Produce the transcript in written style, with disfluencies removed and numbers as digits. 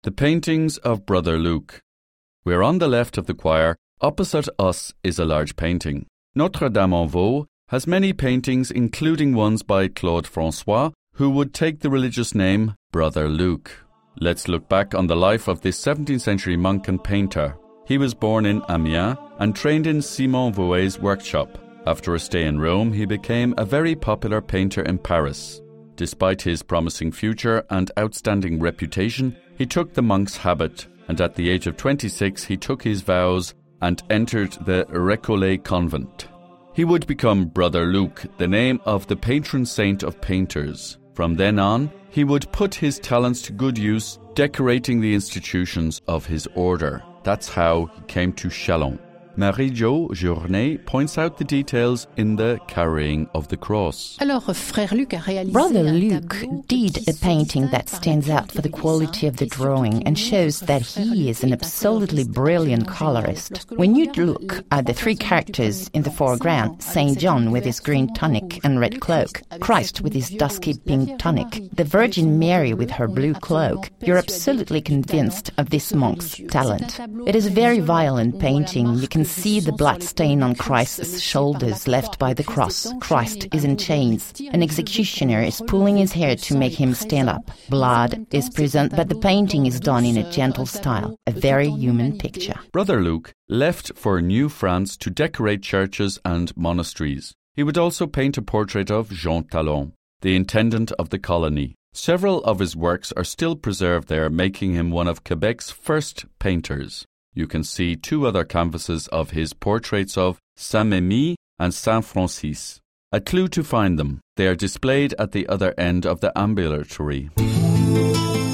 The paintings of Brother Luke. We're on the left of the choir. Opposite us is a large painting. Notre-Dame-en-Vaux has many paintings, including ones by Claude François, who would take the religious name Brother Luke. Let's look back on the life of this 17th century monk and painter. He was born in Amiens and trained in Simon Vouet's workshop. After a stay in Rome, he became a very popular painter in Paris. Despite his promising future and outstanding reputation, he took the monk's habit, and at the age of 26 he took his vows and entered the Récollet convent. He would become Brother Luke, the name of the patron saint of painters. From then on, he would put his talents to good use, decorating the institutions of his order. That's how he came to Châlons. Marie-Jo Journet points out the details in the carrying of the cross. Brother Luke did a painting that stands out for the quality of the drawing and shows that he is an absolutely brilliant colorist. When you look at the three characters in the foreground, Saint John with his green tunic and red cloak, Christ with his dusky pink tunic, the Virgin Mary with her blue cloak, you're absolutely convinced of this monk's talent. It is a very violent painting. You can see the blood stain on Christ's shoulders left by the cross. Christ is in chains. An executioner is pulling his hair to make him stand up. Blood is present, but the painting is done in a gentle style. A very human picture. Brother Luke left for New France to decorate churches and monasteries. He would also paint a portrait of Jean Talon, the intendant of the colony. Several of his works are still preserved there, making him one of Quebec's first painters. You can see two other canvases of his portraits of Saint-Mémy and Saint-Francis. A clue to find them. They are displayed at the other end of the ambulatory.